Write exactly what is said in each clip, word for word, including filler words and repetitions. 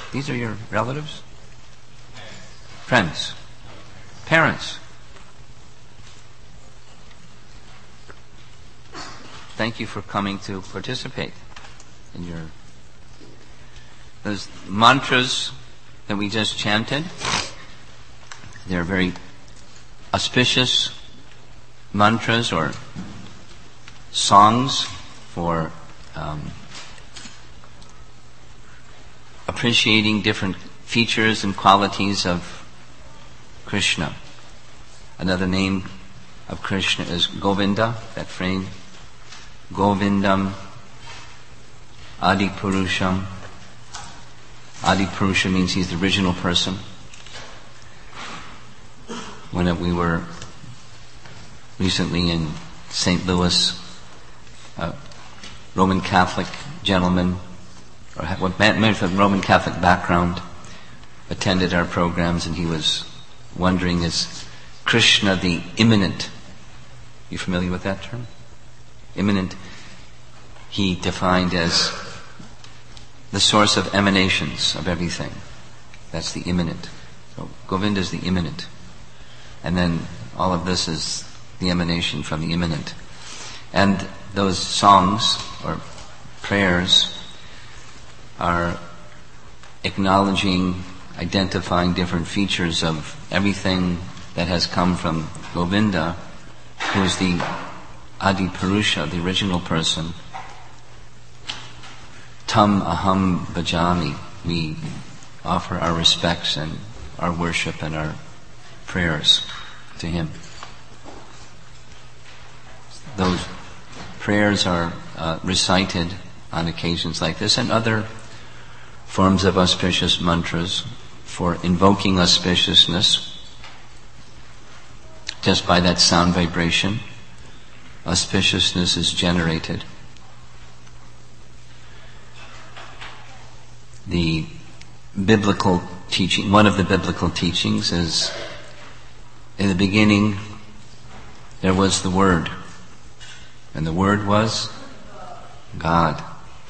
These are your relatives? Friends. Parents. Thank you for coming to participate in your... Those mantras that we just chanted, they're very auspicious mantras or songs for um, appreciating different features and qualities of Krishna. Another name of Krishna is Govinda, that frame. Govindam, Adi Purusham. Adi Purusha means he's the original person. When we were recently in Saint Louis, a Roman Catholic gentleman, or what man with Roman Catholic background, attended our programs, and he was wondering, is Krishna the immanent? You familiar with that term? Immanent, he defined as the source of emanations of everything. That's the immanent. So Govinda is the immanent. And then all of this is the emanation from the immanent. And those songs or prayers are acknowledging, identifying different features of everything that has come from Govinda, who is the Adi Purusha, the original person. Tam aham bhajami. We offer our respects and our worship and our prayers to him. Those prayers are uh, recited on occasions like this, and other forms of auspicious mantras for invoking auspiciousness. Just by that sound vibration, auspiciousness is generated. The biblical teaching, one of the biblical teachings is, in the beginning there was the Word, and the Word was God.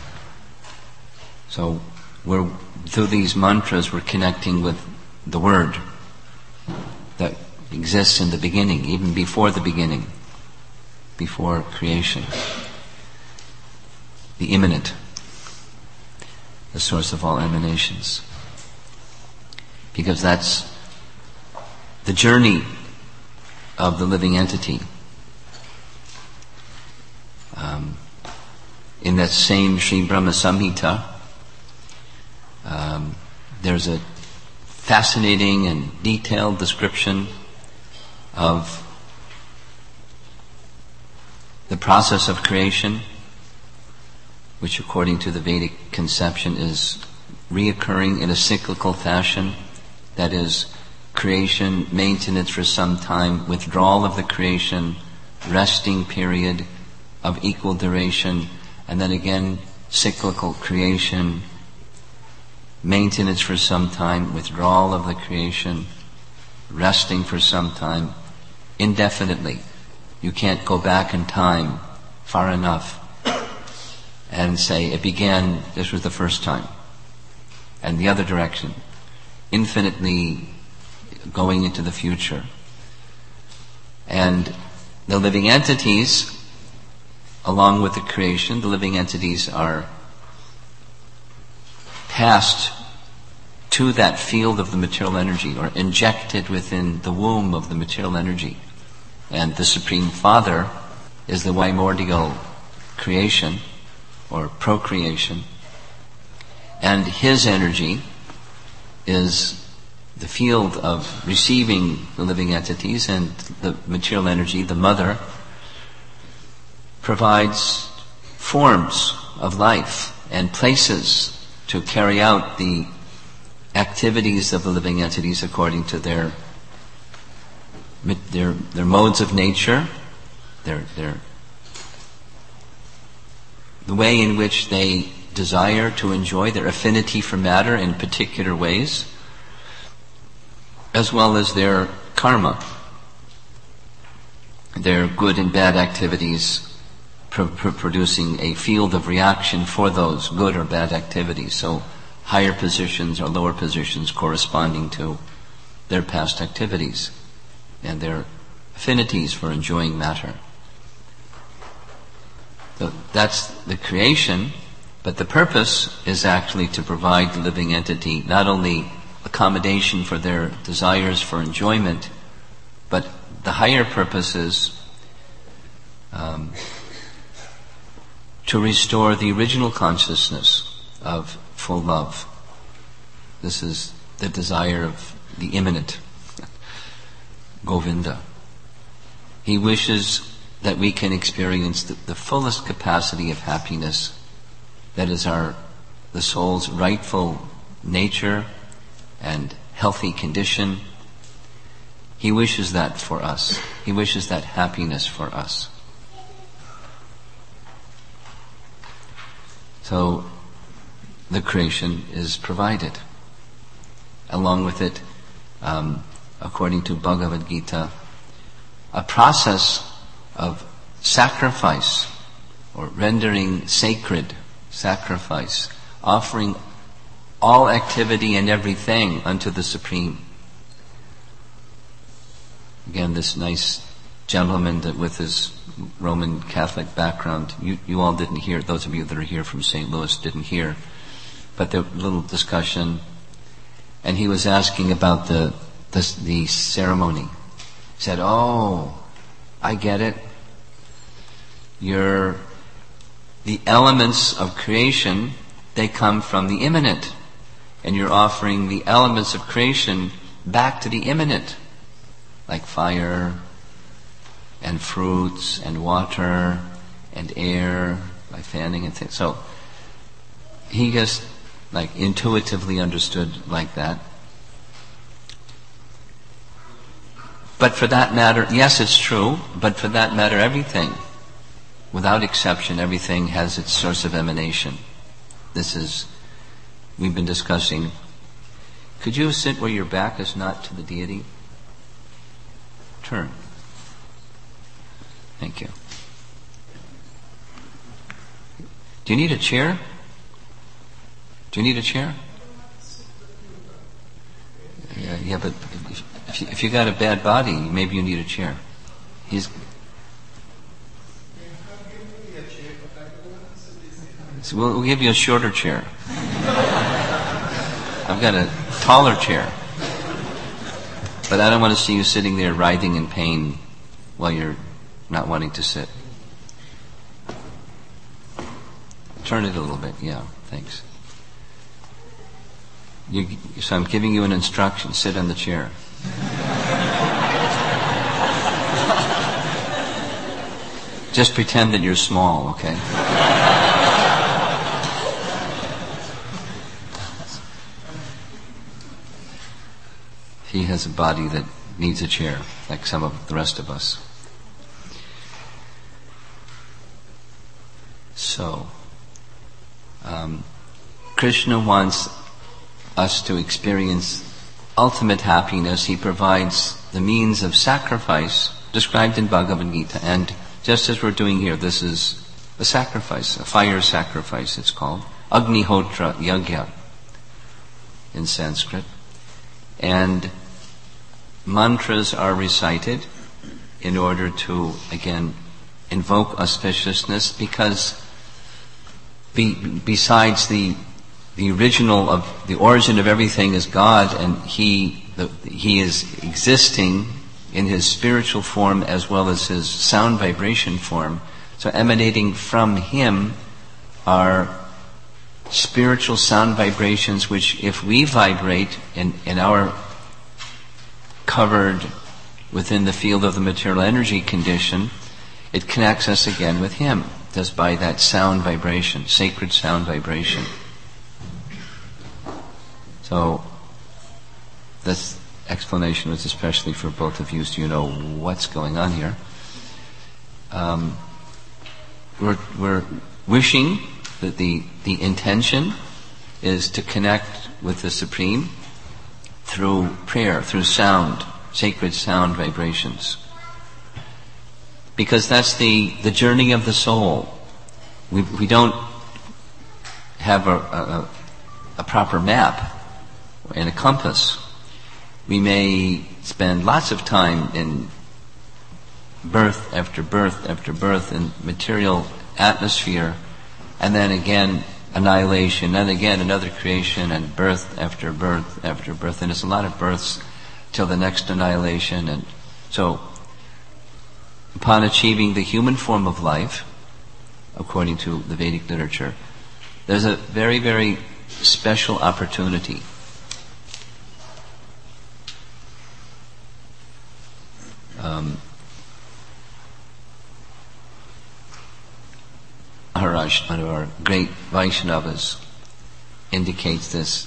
So we're, through these mantras, we're connecting with the Word that exists in the beginning, even before the beginning, before creation. The immanent, the source of all emanations. Because that's the journey of the living entity. Um, in that same Sri Brahma Samhita, um, there's a fascinating and detailed description of the process of creation, which according to the Vedic conception is reoccurring in a cyclical fashion. That is, creation, maintenance for some time, withdrawal of the creation, resting period of equal duration, and then again cyclical creation, maintenance for some time, withdrawal of the creation, resting for some time, indefinitely. You can't go back in time far enough and say it began, this was the first time, and the other direction, infinitely going into the future. And the living entities, along with the creation, the living entities are passed to that field of the material energy, or injected within the womb of the material energy. And the Supreme Father is the primordial creation, or procreation, and his energy is the field of receiving the living entities, and the material energy, the mother, provides forms of life and places to carry out the activities of the living entities according to their their their modes of nature, their their the way in which they desire to enjoy, their affinity for matter in particular ways, as well as their karma, their good and bad activities, pro- pro- producing a field of reaction for those good or bad activities. So higher positions or lower positions corresponding to their past activities and their affinities for enjoying matter. So that's the creation, but the purpose is actually to provide the living entity not only accommodation for their desires for enjoyment, but the higher purpose is um, to restore the original consciousness of full love. This is the desire of the immanent, Govinda. He wishes that we can experience the, the fullest capacity of happiness that is our the soul's rightful nature and healthy condition. He wishes that for us. He wishes that happiness for us. So the creation is provided. Along with it, um, according to Bhagavad Gita, a process of sacrifice or rendering sacred sacrifice, offering all activity and everything unto the Supreme. Again, this nice gentleman that with his Roman Catholic background, you, you all didn't hear, those of you that are here from Saint Louis didn't hear, but the little discussion, and he was asking about the, the, the ceremony. He said, oh, I get it. You're, the elements of creation, they come from the immanent. And you're offering the elements of creation back to the immanent, like fire and fruits and water and air by fanning and things. So he just like intuitively understood like that. But for that matter, yes, it's true, but for that matter, everything, without exception, everything has its source of emanation. This is, we've been discussing. Could you sit where your back is not to the deity? Turn. Thank you. Do you need a chair? Do you need a chair? Yeah, yeah, but if, if, you, if you got a bad body, maybe you need a chair. He's. So we'll, we'll give you a shorter chair. I've got a taller chair. But I don't want to see you sitting there writhing in pain while you're not wanting to sit. Turn it a little bit. Yeah, thanks. You, so I'm giving you an instruction. Sit on the chair. Just pretend that you're small, okay? He has a body that needs a chair, like some of the rest of us. So, um, Krishna wants us to experience ultimate happiness. He provides the means of sacrifice described in Bhagavad Gita. And just as we're doing here, this is a sacrifice, a fire sacrifice it's called. Agnihotra Yagya in Sanskrit. And mantras are recited in order to, again, invoke auspiciousness, because be, besides the the original of the origin of everything is God, and He the, He is existing in His spiritual form as well as His sound vibration form. So emanating from Him are spiritual sound vibrations, which if we vibrate in, in our covered within the field of the material energy condition, it connects us again with Him, just by that sound vibration, sacred sound vibration. So this explanation was especially for both of you, so you know what's going on here. Um, we're, we're wishing that the, the intention is to connect with the Supreme through prayer, through sound, sacred sound vibrations. Because that's the, the journey of the soul. We, we don't have a, a, a proper map and a compass. We may spend lots of time in birth after birth after birth in material atmosphere, and then again annihilation, and again another creation, and birth after birth after birth, and it's a lot of births till the next annihilation. And so upon achieving the human form of life, according to the Vedic literature, there's a very, very special opportunity. Um, Maharaj, one of our great Vaishnavas, indicates this.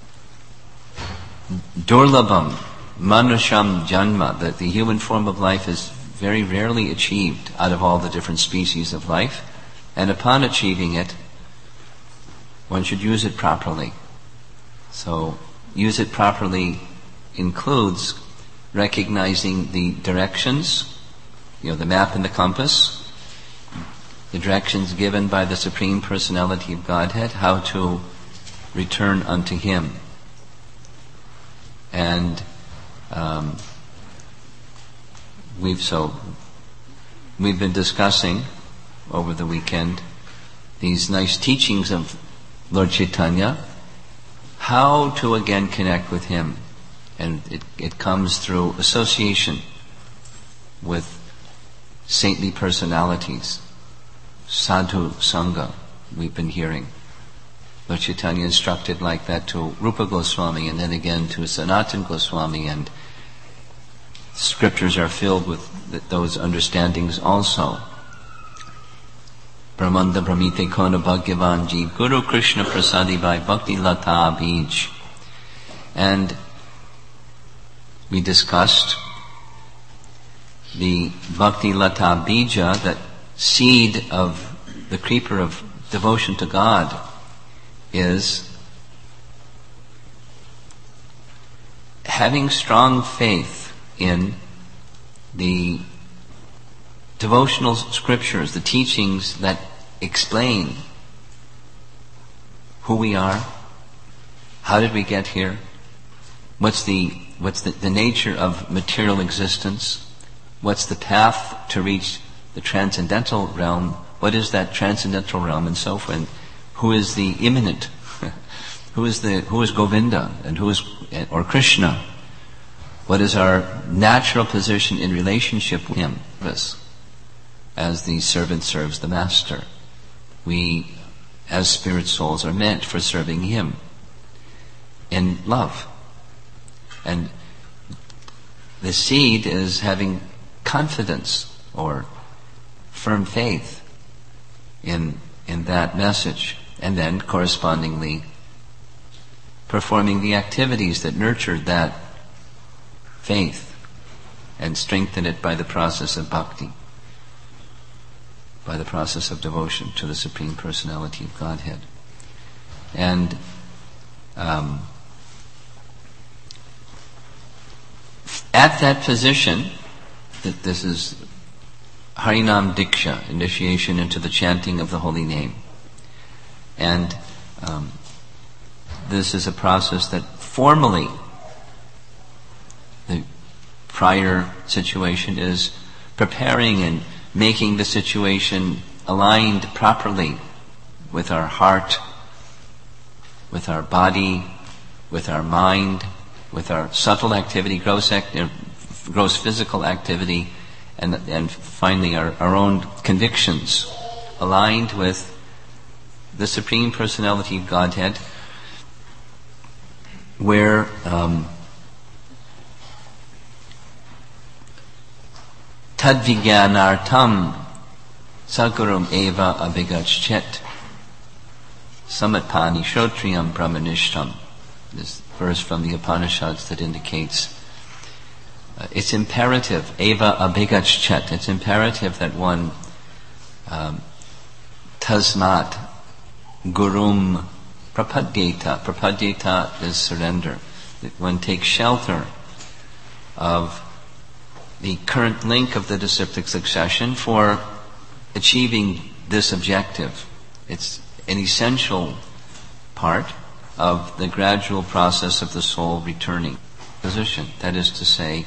Durlabham manusham janma, that the human form of life is very rarely achieved out of all the different species of life, and upon achieving it, one should use it properly. So, use it properly includes recognizing the directions, you know, the map and the compass, the directions given by the Supreme Personality of Godhead, how to return unto Him. And um, we've so we've been discussing over the weekend these nice teachings of Lord Chaitanya, how to again connect with Him. And it, it comes through association with saintly personalities. Sadhu Sangha, we've been hearing. Lord Chaitanya instructed like that to Rupa Goswami, and then again to Sanatana Goswami, and scriptures are filled with th- those understandings also. Brahmanda Brahmite Kona Bhagyavanji, Guru Krishna Prasadi by Bhakti Lata Bij. And we discussed the Bhakti Lata Bija, that seed of the creeper of devotion to God, is having strong faith in the devotional scriptures, the teachings that explain who we are, how did we get here, what's the what's the, the nature of material existence, what's the path to reach the transcendental realm, what is that transcendental realm, and so forth, and who is the immanent, who is the who is Govinda, and who is or Krishna, what is our natural position in relationship with Him, as the servant serves the master. We, as spirit souls, are meant for serving Him in love. And the seed is having confidence or firm faith in in that message, and then correspondingly performing the activities that nurture that faith and strengthen it by the process of bhakti, by the process of devotion to the Supreme Personality of Godhead. And um, at that position, that this is Harinam Diksha, initiation into the chanting of the holy name. And um, this is a process that formally, the prior situation is preparing and making the situation aligned properly with our heart, with our body, with our mind, with our subtle activity, gross, act, uh, gross physical activity, and, and finally our, our own convictions aligned with the Supreme Personality of Godhead, where um, Tadvijnanartam Sagurum eva abhigachet samatpani shotriyam brahmanishtam. This verse from the Upanishads that indicates uh, it's imperative, eva abhigachet, it's imperative that one um, tasmat gurum prapadyeta. Prapadyeta is surrender. That one takes shelter of the current link of the disciplic succession for achieving this objective. It's an essential part of the gradual process of the soul returning position. That is to say,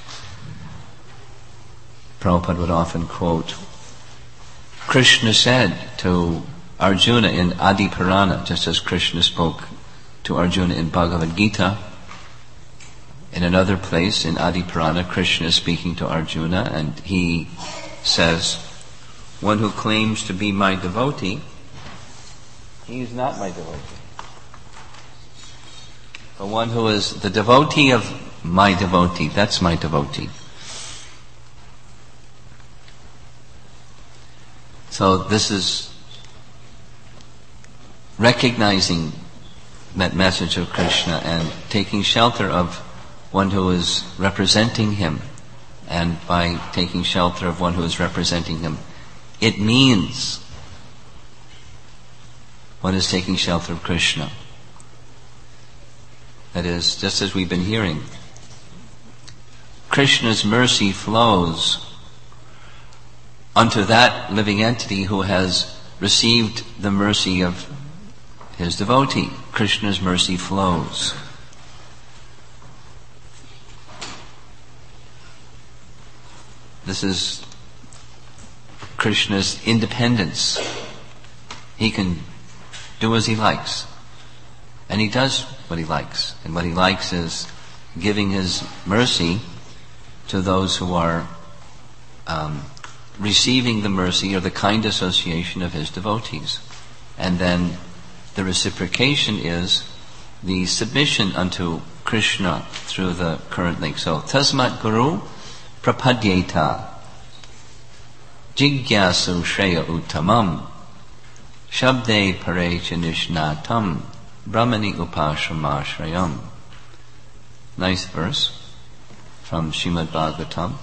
Prabhupada would often quote, Krishna said to Arjuna in Adi Purana, just as Krishna spoke to Arjuna in Bhagavad Gita. In another place in Adi Purana, Krishna is speaking to Arjuna, and he says, one who claims to be my devotee, he is not my devotee. The one who is the devotee of my devotee, that's my devotee. So this is recognizing that message of Krishna and taking shelter of one who is representing him. And by taking shelter of one who is representing him, it means one is taking shelter of Krishna. That is, just as we've been hearing, Krishna's mercy flows unto that living entity who has received the mercy of his devotee. Krishna's mercy flows. This is Krishna's independence. He can do as he likes. And he does what he likes. And what he likes is giving his mercy to those who are um, receiving the mercy or the kind association of his devotees. And then the reciprocation is the submission unto Krishna through the current link. So, Tasmat Guru Prapadyeta Jigyasu Shreya Uttamam Shabde Parecha Nishnatam Brahmani Upashamashrayam. Nice verse from Srimad Bhagavatam.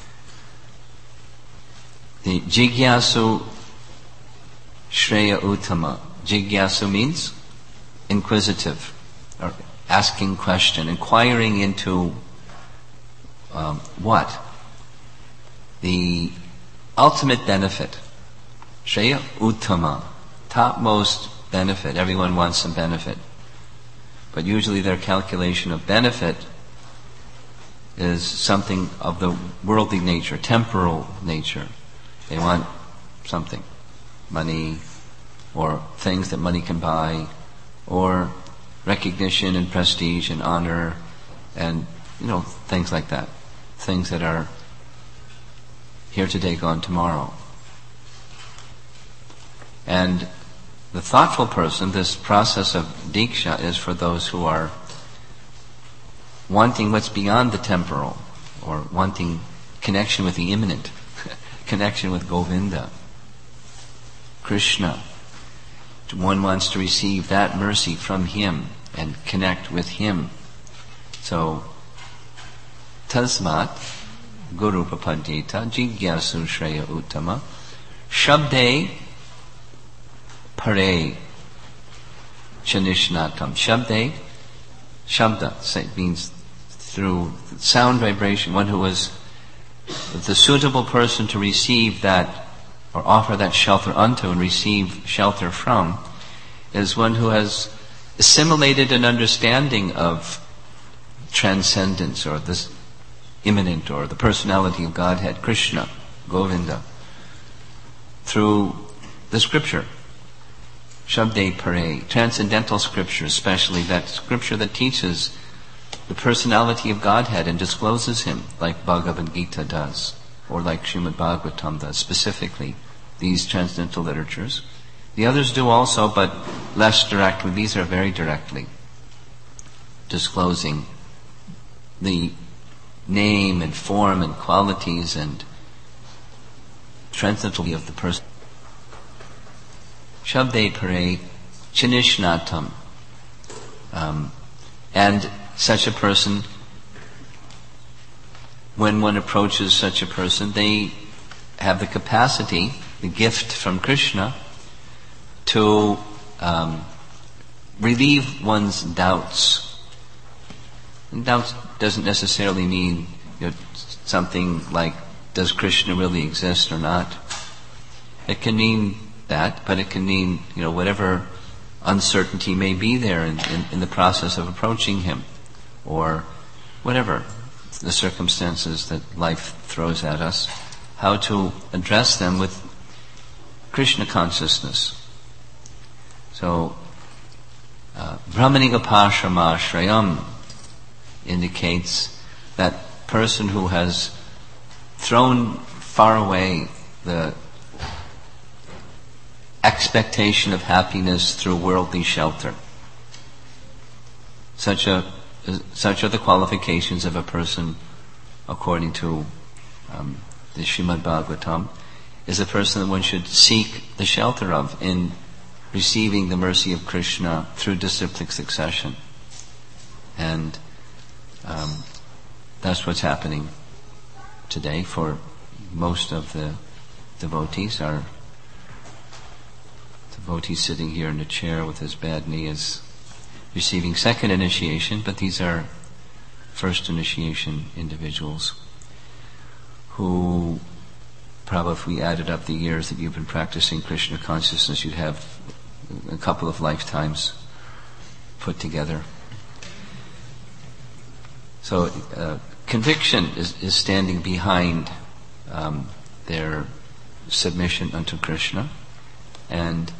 The Jigyasu Shreya Uttama. Jigyasu means inquisitive, or asking question, inquiring into um, what? The ultimate benefit. Shreya Uttama. Topmost benefit. Everyone wants some benefit. But usually their calculation of benefit is something of the worldly nature, temporal nature. They want something. Money, or things that money can buy, or recognition and prestige and honor, and, you know, things like that. Things that are here today, gone tomorrow. And the thoughtful person, this process of Diksha is for those who are wanting what's beyond the temporal, or wanting connection with the immanent, connection with Govinda, Krishna. One wants to receive that mercy from him and connect with him. So, Tasmat Guru Papadyeta Jigyasu Shreya Uttama Shabde Pare Chanishnatam. Shabde, Shabda say, means through sound vibration, one who is the suitable person to receive that or offer that shelter unto and receive shelter from is one who has assimilated an understanding of transcendence or this immanent or the personality of Godhead, Krishna, Govinda, through the scripture. Shabde Pare, transcendental scripture, especially that scripture that teaches the personality of Godhead and discloses him, like Bhagavad Gita does, or like Srimad Bhagavatam does, specifically these transcendental literatures. The others do also, but less directly. These are very directly disclosing the name and form and qualities and transcendentality of the person. Shabde Pare Chanishnatam. Um, and such a person, when one approaches such a person, they have the capacity, the gift from Krishna, to um, relieve one's doubts. And doubts doesn't necessarily mean, you know, something like, does Krishna really exist or not? It can mean that, but it can mean, you know, whatever uncertainty may be there in, in, in the process of approaching him, or whatever the circumstances that life throws at us, how to address them with Krishna consciousness. So, uh, Brahmanigapashramashrayam indicates that person who has thrown far away the expectation of happiness through worldly shelter. Such a such are the qualifications of a person, according to um, the Srimad Bhagavatam, is a person that one should seek the shelter of in receiving the mercy of Krishna through disciplic succession. And um, that's what's happening today for most of the devotees. Our devotee sitting here in a chair with his bad knee is receiving second initiation, but these are first initiation individuals who, probably if we added up the years that you've been practicing Krishna consciousness, you'd have a couple of lifetimes put together. So uh, conviction is, is standing behind um, their submission unto Krishna, and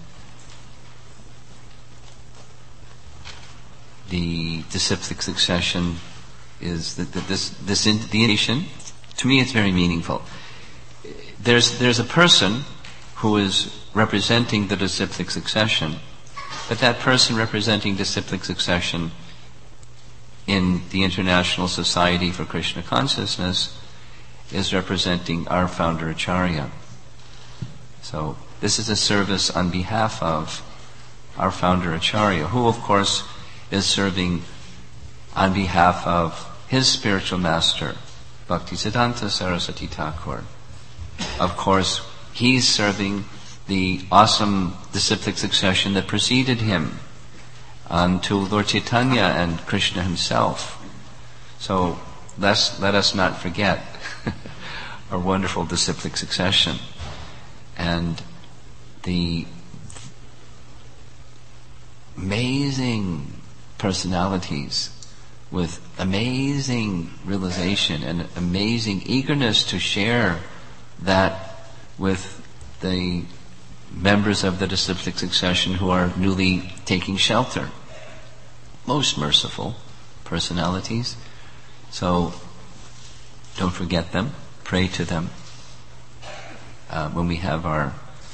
the disciplic succession is that this this indication. To me, it's very meaningful. There's there's a person who is representing the disciplic succession, but that person representing disciplic succession in the International Society for Krishna Consciousness is representing our founder Acharya. So this is a service on behalf of our founder Acharya, who of course is serving on behalf of his spiritual master, Bhaktisiddhanta Saraswati Thakur. Of course, he's serving the awesome disciplic succession that preceded him on to Lord Chaitanya and Krishna himself. So let's, let us not forget our wonderful disciplic succession and the amazing personalities with amazing realization and amazing eagerness to share that with the members of the disciplic succession who are newly taking shelter. Most merciful personalities. So don't forget them. Pray to them. Uh, when we have our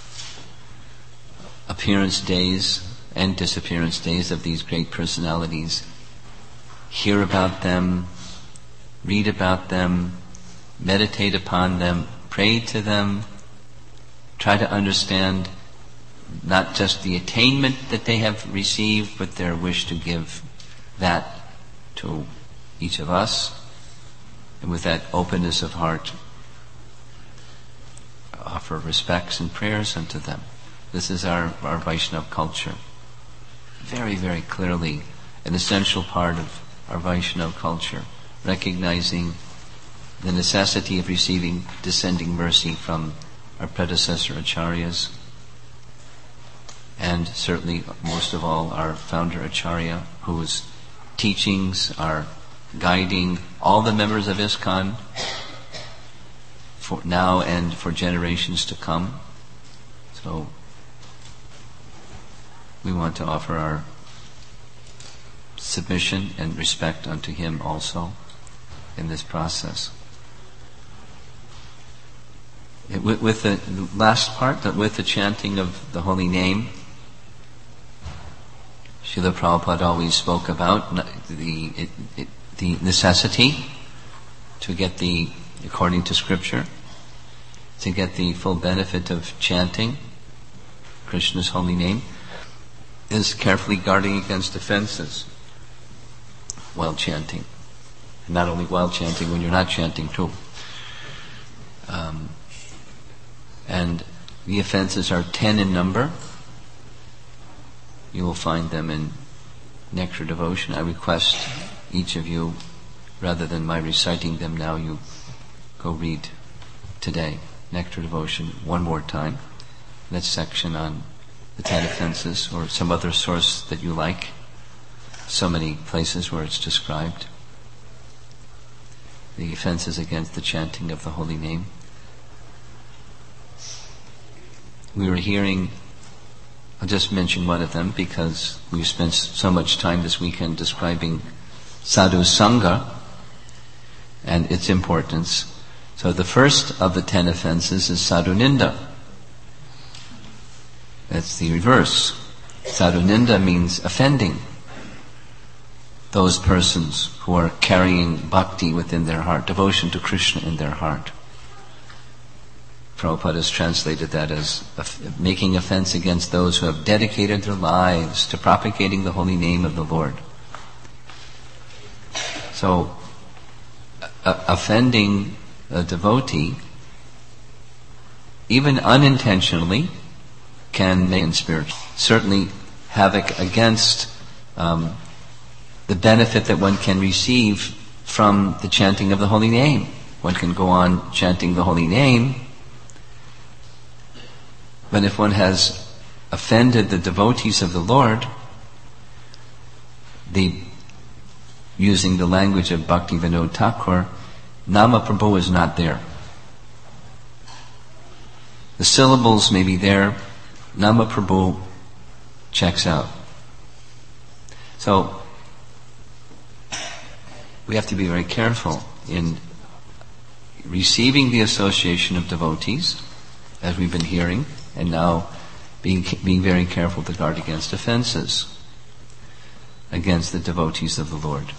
appearance days and disappearance days of these great personalities, hear about them, read about them, meditate upon them, pray to them, try to understand not just the attainment that they have received, but their wish to give that to each of us, and with that openness of heart, offer respects and prayers unto them. This is our, our Vaishnava culture. Very, very clearly an essential part of our Vaishnava culture, recognizing the necessity of receiving descending mercy from our predecessor Acharyas, and certainly most of all our founder Acharya, whose teachings are guiding all the members of ISKCON for now and for generations to come. So we want to offer our submission and respect unto him also in this process. It, with, with the, the last part, that with the chanting of the holy name, Srila Prabhupada always spoke about the it, it, the necessity to get the, according to scripture, to get the full benefit of chanting Krishna's holy name, is carefully guarding against offenses while chanting. And not only while chanting, when you're not chanting too. Um, and the offenses are ten in number. You will find them in Nectar Devotion. I request each of you, rather than my reciting them now, you go read today Nectar Devotion one more time. That section on the ten offenses, or some other source that you like. So many places where it's described. The offenses against the chanting of the holy name. We were hearing, I'll just mention one of them because we've spent so much time this weekend describing Sadhu Sangha and its importance. So the first of the ten offenses is Sadhu Ninda. That's the reverse. Sadhu Ninda means offending those persons who are carrying bhakti within their heart, devotion to Krishna in their heart. Prabhupada has translated that as making offense against those who have dedicated their lives to propagating the holy name of the Lord. So, uh, offending a devotee, even unintentionally, can make in spiritual. Certainly havoc against um, the benefit that one can receive from the chanting of the holy name. One can go on chanting the holy name, but if one has offended the devotees of the Lord, the using the language of Bhaktivinoda Thakur, Nama Prabhu is not there. The syllables may be there, Nama Prabhu checks out. So, we have to be very careful in receiving the association of devotees, as we've been hearing, and now being, being very careful to guard against offenses against the devotees of the Lord.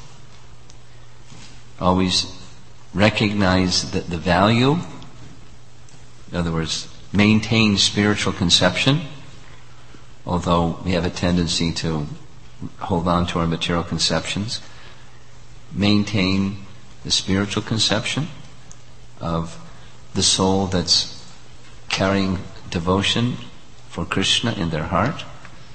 Always recognize that the value, in other words, maintain spiritual conception, although we have a tendency to hold on to our material conceptions. Maintain the spiritual conception of the soul that's carrying devotion for Krishna in their heart.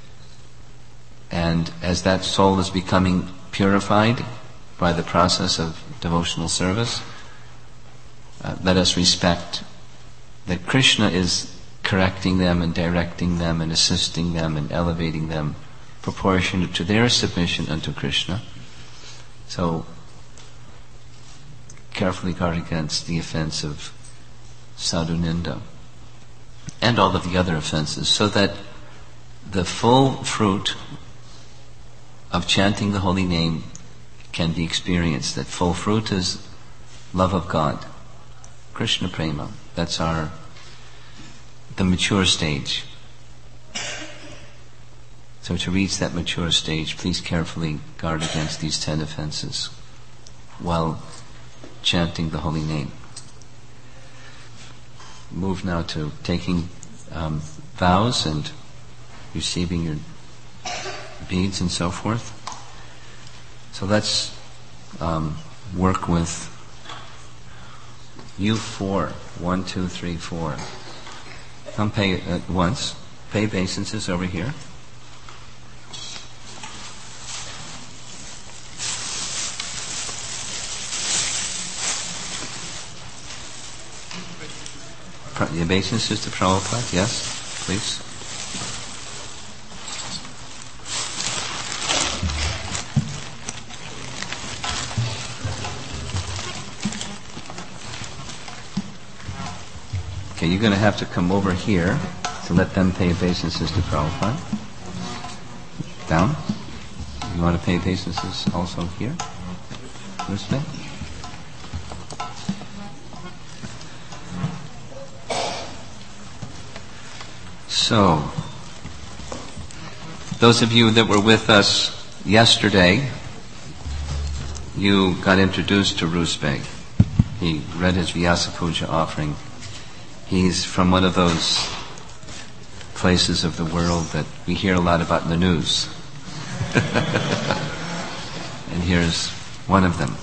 And as that soul is becoming purified by the process of devotional service, uh, let us respect that Krishna is correcting them and directing them and assisting them and elevating them proportionate to their submission unto Krishna. So, carefully guard against the offense of Sadhu Ninda and all of the other offenses, so that the full fruit of chanting the holy name can be experienced. That full fruit is love of God, Krishna Prema. That's our, the mature stage. So to reach that mature stage, please carefully guard against these ten offenses while chanting the holy name. Move now to taking um, vows and receiving your beads and so forth. So let's um, work with you four. One, two, three, four. Come pay at once. Pay obeisances over here. The obeisances to Prabhupada, yes, please. Okay, you're going to have to come over here to let them pay obeisances to Prabhupada. Down. You want to pay obeisances also here? Respect. So, those of you that were with us yesterday, you got introduced to Rusbeh. He read his Vyasa Puja offering. He's from one of those places of the world that we hear a lot about in the news. And here's one of them.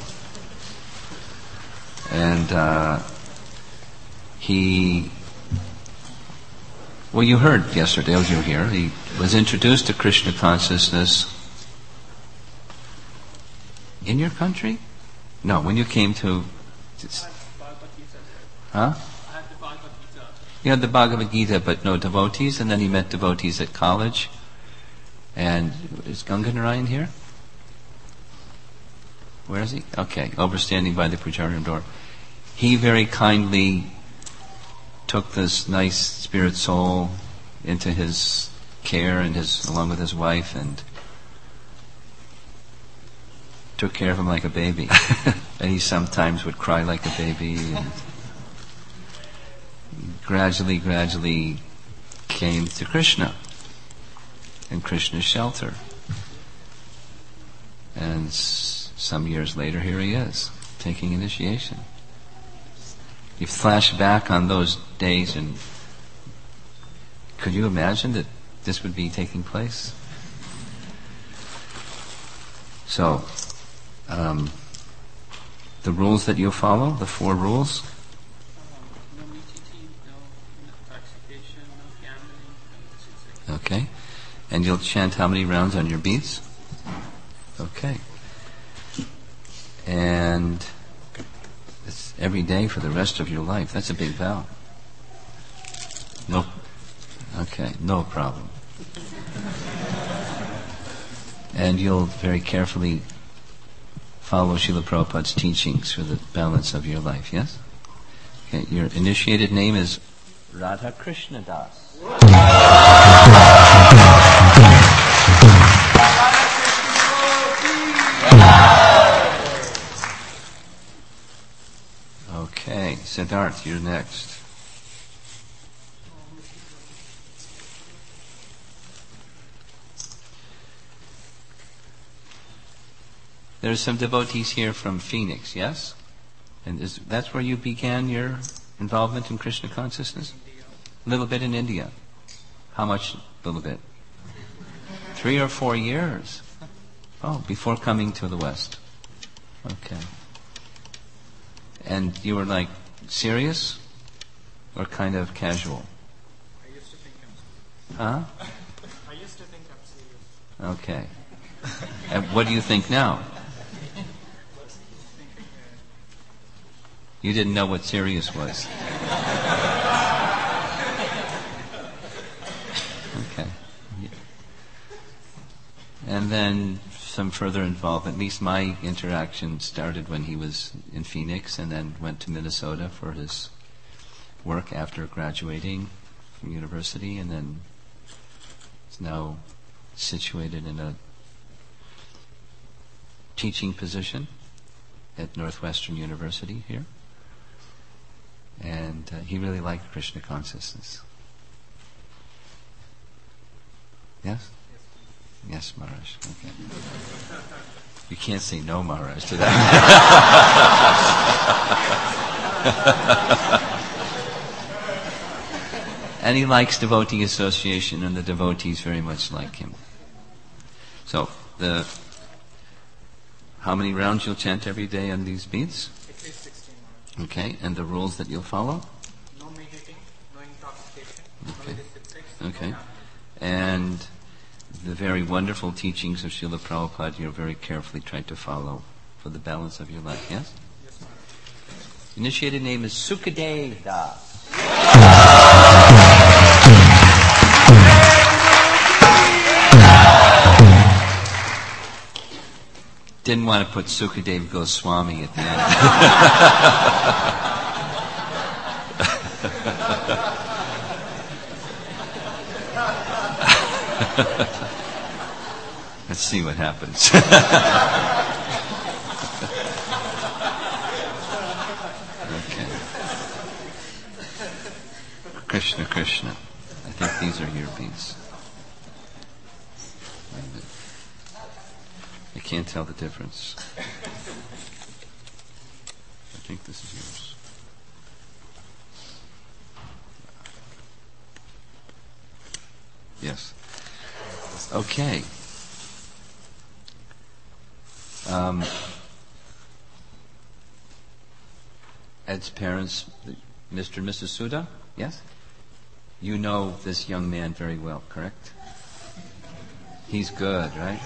And uh, he... Well, you heard yesterday, as you were here, he was introduced to Krishna consciousness in your country? No, when you came to... Huh? He had the Bhagavad Gita, but no devotees, and then he met devotees at college. And is Ganga Narayan here? Where is he? Okay, overstanding by the Pracharyam door. He very kindly took this nice spirit soul into his care, and his, along with his wife, and took care of him like a baby. And he sometimes would cry like a baby, and gradually, gradually came to Krishna and Krishna's shelter. And s- some years later, here he is, taking initiation. You flash back on those days, and could you imagine that this would be taking place? So, um, the rules that you'll follow, the four rules. No meat eating, no intoxication, no gambling. Okay. And you'll chant how many rounds on your beads? Okay. And it's every day for the rest of your life. That's a big vow. No. Okay, no problem. And you'll very carefully follow Srila Prabhupada's teachings for the balance of your life, yes? Okay, your initiated name is Radha Krishna Das. Okay, Siddharth, you're next. There's some devotees here from Phoenix, yes? And is, that's where you began your involvement in Krishna consciousness? A little bit in India. How much? A little bit. Three or four years. Oh, before coming to the West. Okay. And you were like serious or kind of casual? I used to think I'm Huh? I used to think I'm serious. Okay. And what do you think now? You didn't know what serious was. Okay. And then some further involvement. At least my interaction started when he was in Phoenix, and then went to Minnesota for his work after graduating from university, and then is now situated in a teaching position at Northwestern University here. And uh, he really liked Krishna consciousness. Yes? Yes, Maharaj. Okay. You can't say no, Maharaj, to that. And he likes devotee association, and the devotees very much like him. So, the how many rounds you'll chant every day on these beads? At least sixteen hours. Okay, and the rules that you'll follow? No meat eating, no intoxication, Okay. no illicit sex, Okay. no gambling. And the very wonderful teachings of Srila Prabhupada you'll very carefully try to follow for the balance of your life, yes? Yes, Maharaj. Initiated name is Sukadev Das. Didn't want to put Sukadev Goswami at the end. Let's see what happens. Okay. Krishna, Krishna. I think these are your beads. I can't tell the difference. I think this is yours. Yes. Okay. Um, Ed's parents, Mister and Missus Suda, yes? You know this young man very well, correct? He's good, right?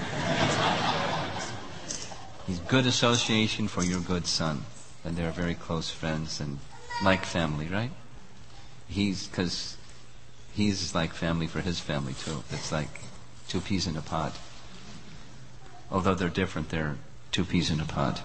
He's good association for your good son. And they're very close friends and like family, right? he's, because he's like family for his family too. It's like two peas in a pod. Although they're different, they're two peas in a pod.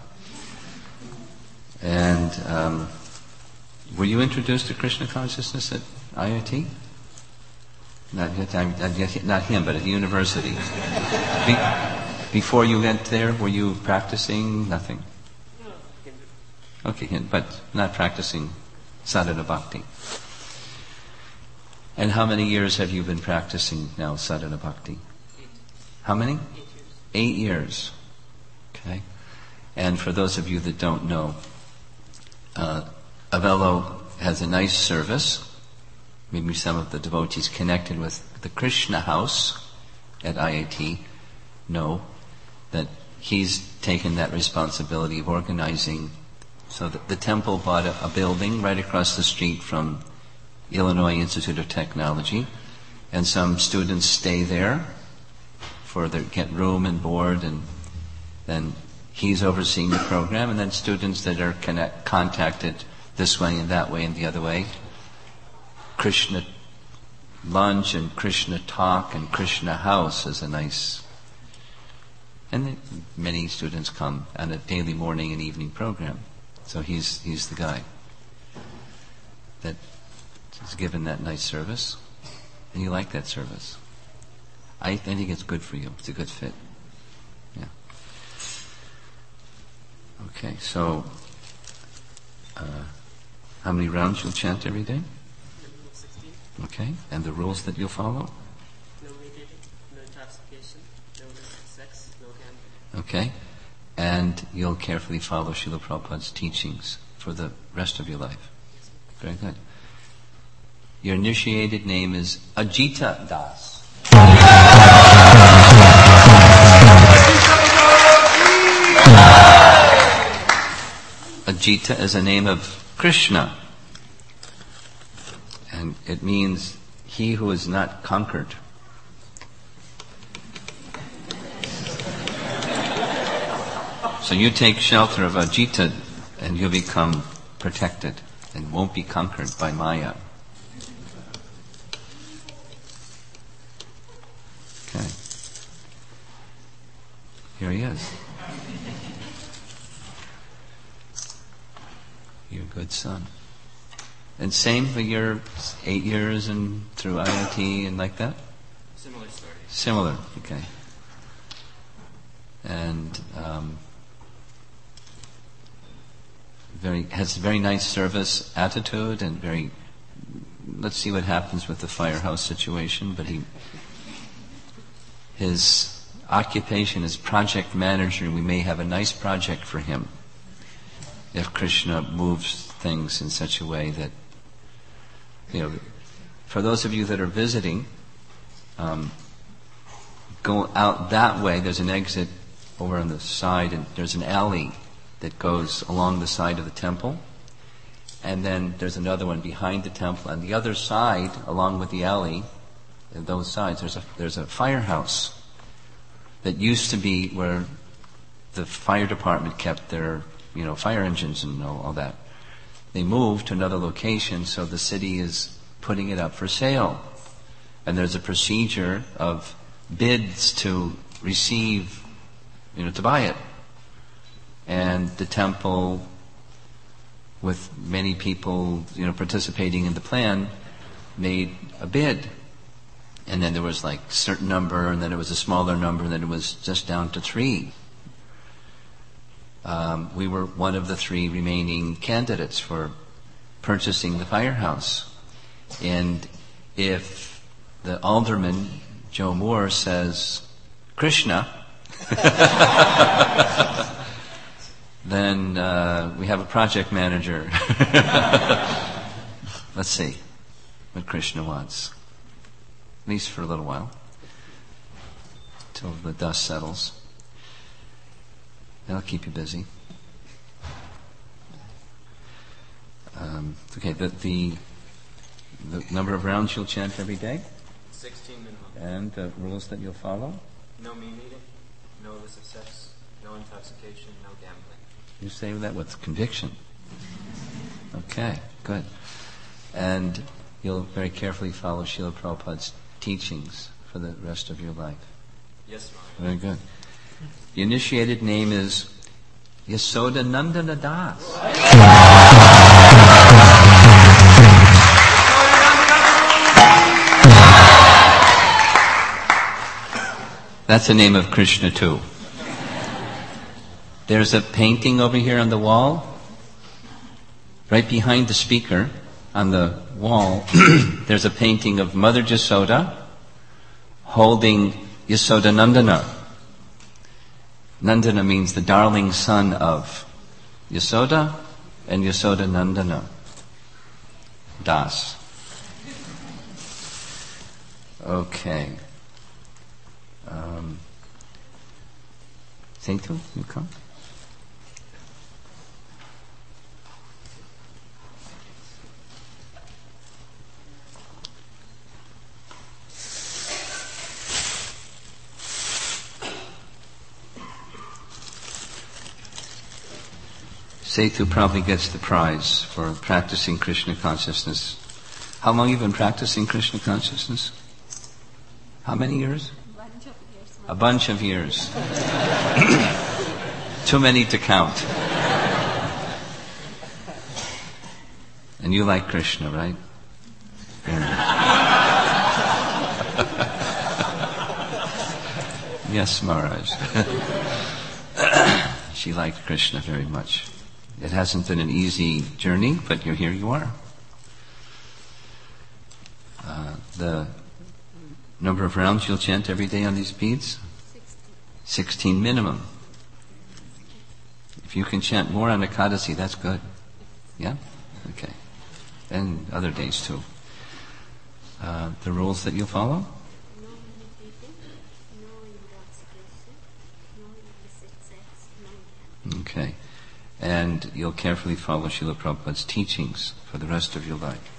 And um, were you introduced to Krishna consciousness at I I T? Not, not, not him, but at the university. Be, before you went there, were you practicing nothing? Okay, but not practicing sadhana bhakti. And how many years have you been practicing now sadhana bhakti? Eight. How many? Eight years. Eight years. Okay. And for those of you that don't know, uh, Avello has a nice service. Maybe some of the devotees connected with the Krishna House at I I T know that he's taken that responsibility of organizing. So that the temple bought a, a building right across the street from Illinois Institute of Technology, and some students stay there for their get room and board, and then he's overseeing the program, and then students that are connect, contacted this way and that way and the other way. Krishna lunch and Krishna talk and Krishna house is a nice, and then many students come on a daily morning and evening program. So he's he's the guy that is given that nice service, and you like that service. I, I think it's good for you. It's a good fit. Yeah. Okay, so uh, how many rounds you'll chant every day? sixteen. Okay, and the rules that you'll follow? No meditating, no intoxication, no illicit sex, no gambling. Okay, and you'll carefully follow Srila Prabhupada's teachings for the rest of your life. Very good. Your initiated name is Ajita Das. Ajita is a name of Krishna, and it means he who is not conquered. So you take shelter of Ajita and you'll become protected and won't be conquered by Maya. Okay. Here he is. Your good son. And same for your eight years and through I I T and like that? Similar story. Similar, okay. And um, very has a very nice service attitude and very. Let's see what happens with the firehouse situation. But he, his occupation is project manager, and we may have a nice project for him if Krishna moves things in such a way that, you know, for those of you that are visiting, um, go out that way. There's an exit over on the side, and there's an alley that goes along the side of the temple. And then there's another one behind the temple. On the other side, along with the alley, and those sides, there's a there's a firehouse that used to be where the fire department kept their, you know, fire engines and all, all that. They moved to another location, so the city is putting it up for sale. And there's a procedure of bids to receive, you know, to buy it. And the temple, with many people, you know, participating in the plan, made a bid. And then there was like a certain number, and then it was a smaller number, and then it was just down to three. Um, we were one of the three remaining candidates for purchasing the firehouse. And if the alderman, Joe Moore, says, Krishna, then uh, we have a project manager. Let's see what Krishna wants. At least for a little while. Till the dust settles. That'll keep you busy. Um, okay, the, the the number of rounds you'll chant every day, Sixteen minimum. and the rules that you'll follow. No meat eating, no illicit sex, no intoxication, no gambling. You say that with conviction. Okay, good. And you'll very carefully follow Srila Prabhupada's teachings for the rest of your life. Yes, Maharaj. Very good. The initiated name is Yasoda Nandana Das. That's the name of Krishna too. There's a painting over here on the wall. Right behind the speaker, on the wall, there's a painting of Mother Yasoda holding Yasoda Nandana. Nandana means the darling son of Yasoda and Yasoda Nandana Das. Okay. Um, Setu, you come? Setu probably gets the prize for practicing Krishna consciousness. How long have you been practicing Krishna consciousness? How many years? A bunch of years. Too many to count. And you like Krishna, right? Yes, Maharaj. She liked Krishna very much. It hasn't been an easy journey, but you're here you are. Uh, the number of rounds you'll chant every day on these beads? Sixteen minimum. If you can chant more on Ekadasi, that's good. Yeah? Okay. And other days too. Uh, the rules that you'll follow? No meditating, no intoxication, no illicit sex, no gambling. Okay. And you'll carefully follow Srila Prabhupada's teachings for the rest of your life.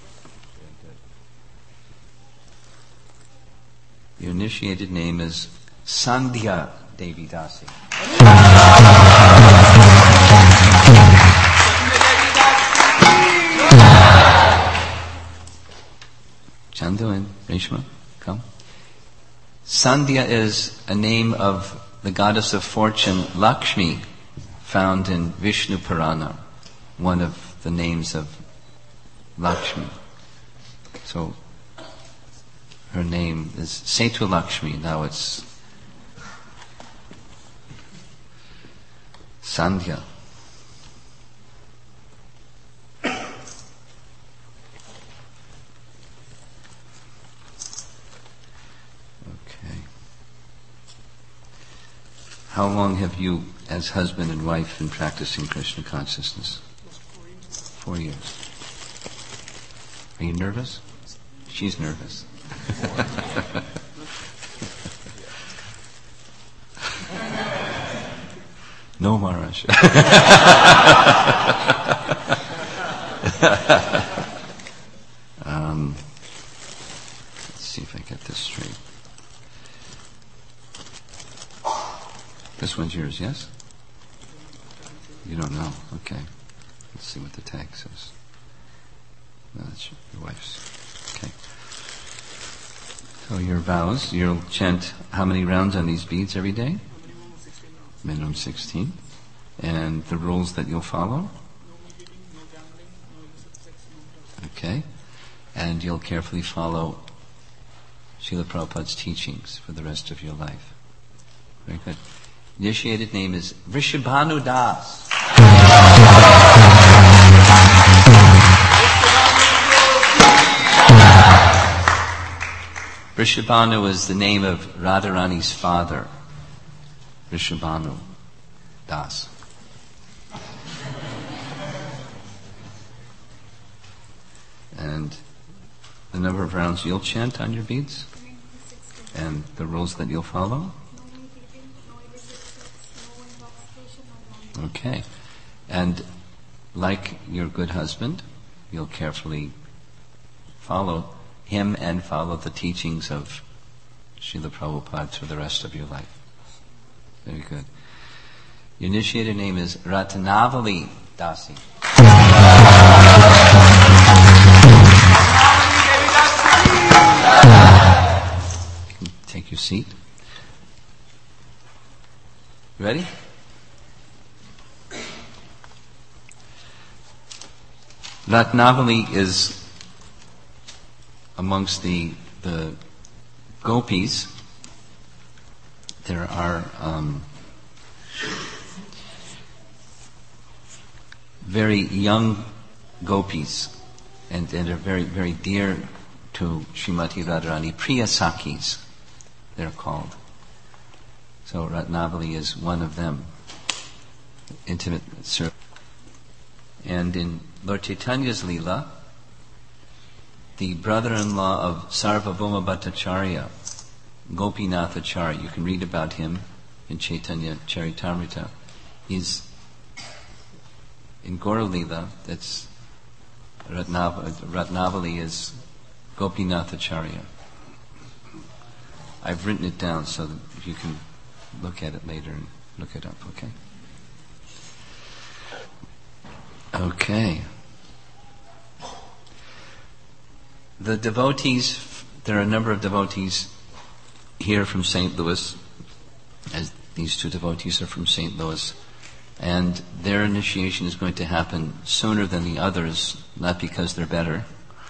Your initiated name is Sandhya Devi Dasi. Chandu and Reshma, come. Sandhya is a name of the goddess of fortune, Lakshmi, found in Vishnu Purana, one of the names of Lakshmi. So, her name is Setu Lakshmi. Now it's Sandhya. Okay. How long have you, as husband and wife, been practicing Krishna consciousness? Four years. Are you nervous? She's nervous. No, Maharaj. um, let's see if I get this straight. This one's yours, yes? You don't know. Okay. Let's see what the tag says. No, that's your, your wife's. Okay. So your vows, you'll chant how many rounds on these beads every day? Minimum sixteen. And the rules that you'll follow? Okay. And you'll carefully follow Srila Prabhupada's teachings for the rest of your life. Very good. Initiated name is Vrishabhanu Das. Vrishabhanu is the name of Radharani's father, Vrishabhanu Das. And the number of rounds you'll chant on your beads, and the rules that you'll follow. Okay. And like your good husband, you'll carefully follow him and follow the teachings of Srila Prabhupada for the rest of your life. Very good. Your initiated name is Ratanavali Dasi. take your seat. Ready? Ratnavali is amongst the the gopis. There are um, very young gopis, and, and are very very dear to Srimati Radharani. Priya Sakis, they're called. So Ratnavali is one of them, intimate servant. And in Lord Chaitanya's Leela, the brother-in-law of Sarvabhauma Bhattacharya, Gopinathacharya, you can read about him in Chaitanya Charitamrita. He's in Gaura Leela, that's Ratnav- Ratnavali is Gopinathacharya. I've written it down so that you can look at it later and look it up, okay? Okay. The devotees, there are a number of devotees here from Saint Louis, as these two devotees are from Saint Louis, and their initiation is going to happen sooner than the others, not because they're better,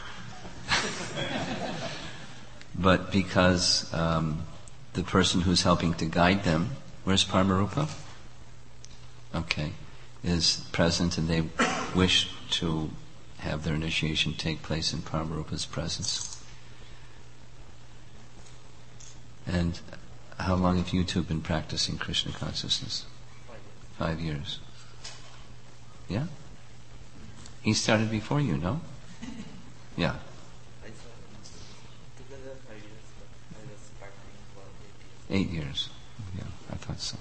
but because um, the person who's helping to guide them, where's Paramarupa? Okay, is present, and they wish to have their initiation take place in Paramarupa's presence. And how long have you two been practicing Krishna consciousness? Five years. Yeah? He started before you, no? Yeah. Eight years. Yeah, I thought so.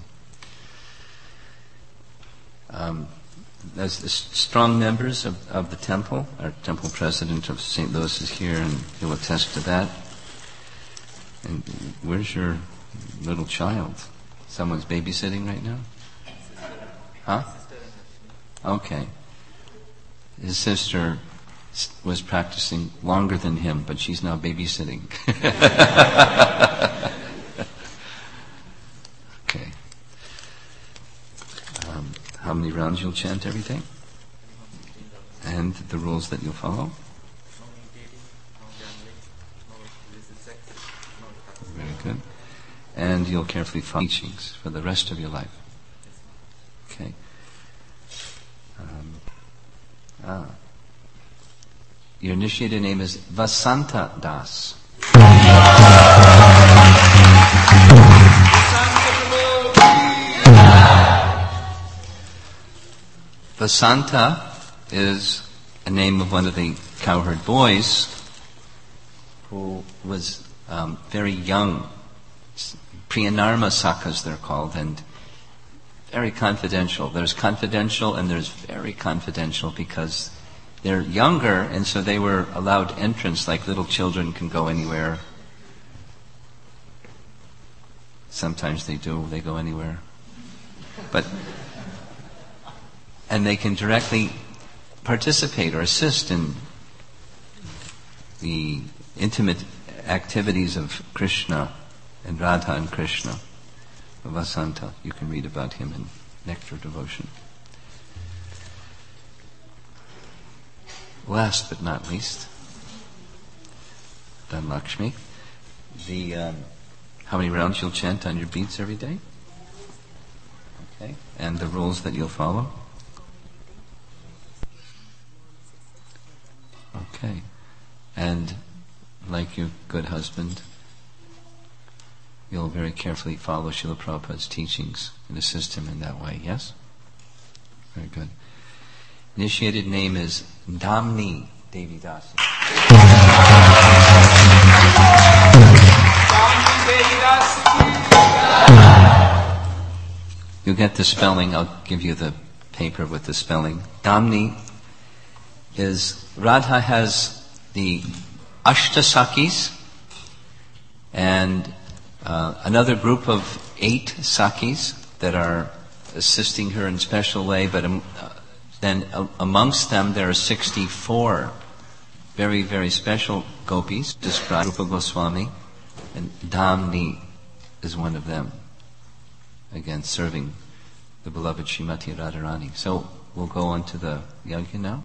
Um, as the strong members of, of the temple, our temple president of Saint Louis is here, and he'll attest to that. And where's your little child? Someone's babysitting right now? Huh? Okay. His sister was practicing longer than him, but she's now babysitting. Okay. Um, how many rounds you'll chant every day? And the rules that you'll follow? Very good. And you'll carefully follow teachings for the rest of your life. Okay. Um, ah. Your initiated name is Vasanta Das. Vasanta is a name of one of the cowherd boys who was um, very young. Priyanarma Sakas they're called, and very confidential. There's confidential and there's very confidential because they're younger, and so they were allowed entrance like little children can go anywhere. Sometimes they do, they go anywhere. But and they can directly participate or assist in the intimate activities of Krishna and Radha and Krishna. Vasanta, you can read about him in Nectar Devotion. Last but not least, Dhanlakshmi. The um, how many rounds you'll chant on your beads every day? Okay, and the rules that you'll follow. Okay, and like your good husband, you'll very carefully follow Srila Prabhupada's teachings and assist him in that way, yes? Very good. Initiated name is Damni Devi Dasi. You'll get the spelling, I'll give you the paper with the spelling. Damni is, Radha has the Ashtasakis and uh, another group of eight Sakis that are assisting her in a special way, but um, uh, then uh, amongst them there are sixty-four very, very special gopis, described Rupa Goswami. And Dhamni is one of them. Again, serving the beloved Srimati Radharani. So we'll go on to the yajna now.